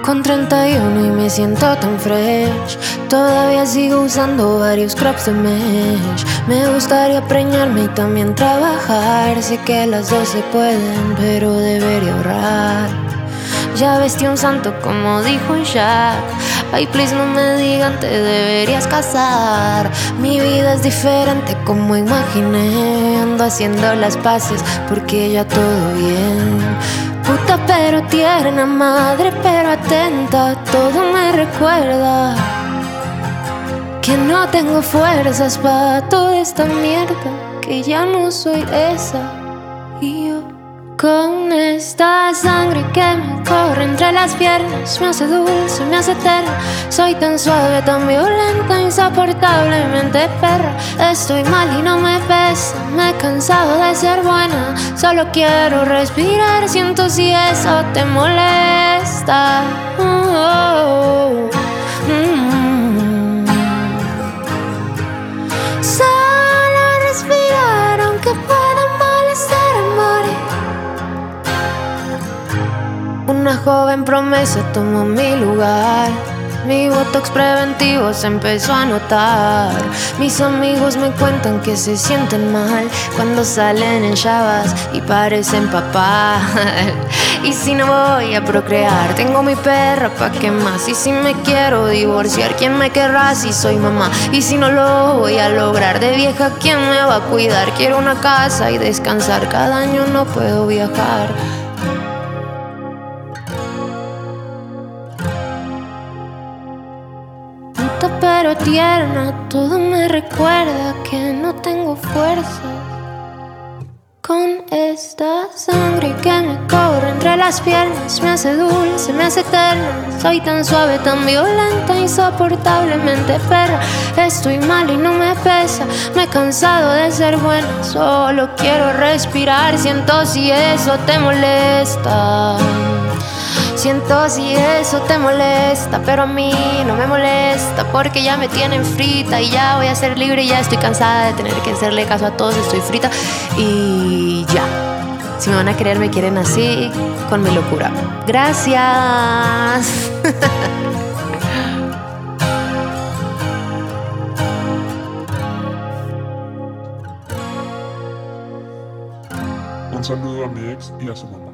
Con 31 y me siento tan fresh. Todavía sigo usando varios crops de mesh. Me gustaría preñarme y también trabajar. Sé que las dos se pueden, pero debería ahorrar. Ya vestí un santo como dijo Jack. Ay, please no me digan te deberías casar. Mi vida es diferente como imaginé. Ando haciendo las paces porque ya todo bien. Puta pero tierna, madre pero atenta. Todo me recuerda que no tengo fuerzas para toda esta mierda, que ya no soy esa. Y yo con esta sangre que me corre entre las piernas, me hace dulce, me hace eterna. Soy tan suave, tan violenta, insoportablemente perra. Estoy mal y no me pesa, me he cansado de ser buena. Solo quiero respirar, siento si eso te molesta. Solo respirar aunque pueda molestar, amores. Una joven promesa tomó mi lugar. Mi botox preventivo se empezó a notar. Mis amigos me cuentan que se sienten mal cuando salen en chavas y parecen papá. Y si no voy a procrear, tengo mi perra, ¿pa' qué más? Y si me quiero divorciar, ¿quién me querrá si soy mamá? Y si no lo voy a lograr de vieja, ¿quién me va a cuidar? Quiero una casa y descansar, cada año no puedo viajar. Pero tierna, todo me recuerda que no tengo fuerza. Con esta sangre que me corre entre las piernas, me hace dulce, me hace eterna. Soy tan suave, tan violenta, insoportablemente perra. Estoy mal y no me pesa, me he cansado de ser buena. Solo quiero respirar, siento si eso te molesta. Siento si eso te molesta, pero a mí no me molesta, porque ya me tienen frita y ya voy a ser libre y ya estoy cansada de tener que hacerle caso a todos, estoy frita y ya. Si me van a querer, me quieren así, con mi locura. Gracias. Un saludo a mi ex y a su mamá.